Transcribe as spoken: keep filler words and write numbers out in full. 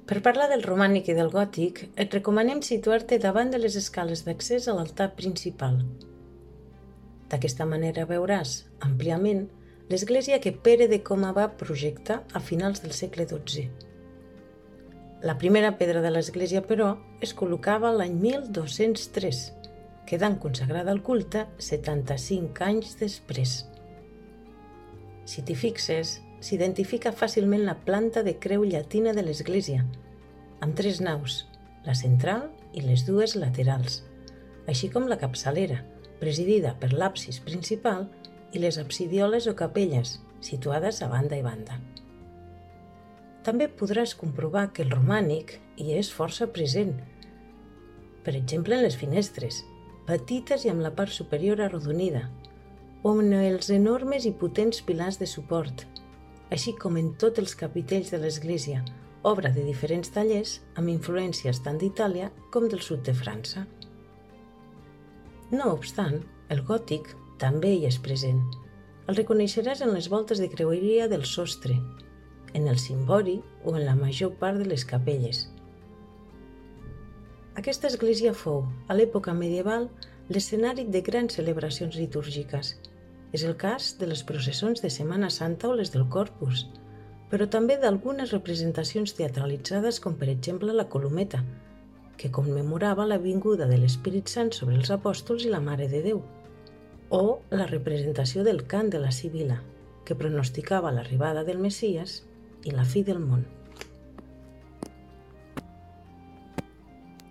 Per parlar del romànic i del gòtic, et recomanem situar-te davant de les escales d'accés a l'altar principal. D'aquesta manera veuràs, àmpliament, l'església que Pere de Coma va projectar a finals del segle dotze. La primera pedra de l'església, però, es col·locava l'any mil dos-cents tres, quedant consagrada al culte setanta-cinc anys després. Si t'hi fixes, s'identifica fàcilment la planta de creu llatina de l'església, amb tres naus, la central i les dues laterals, així com la capçalera, presidida per l'absis principal i les absidioles o capelles, situades a banda i banda. També podràs comprovar que el romànic hi és força present, per exemple en les finestres, petites i amb la part superior arrodonida, o en els enormes i potents pilars de suport, així com en tots els capitells de l'església, obra de diferents tallers amb influències tant d'Itàlia com del sud de França. No obstant, el gòtic també hi és present. El reconeixeràs en les voltes de creueria del sostre, en el cimbori o en la major part de les capelles. Aquesta església fou, a l'època medieval, l'escenari de grans celebracions litúrgiques. És el cas de les processons de Setmana Santa o les del Corpus, però també d'algunes representacions teatralitzades com per exemple la Colometa, que commemorava la vinguda de l'Espírit Sant sobre els apòstols i la Mare de Déu, o la representació del cant de la Sibila, que pronosticava l'arribada del Messies i la fi del món.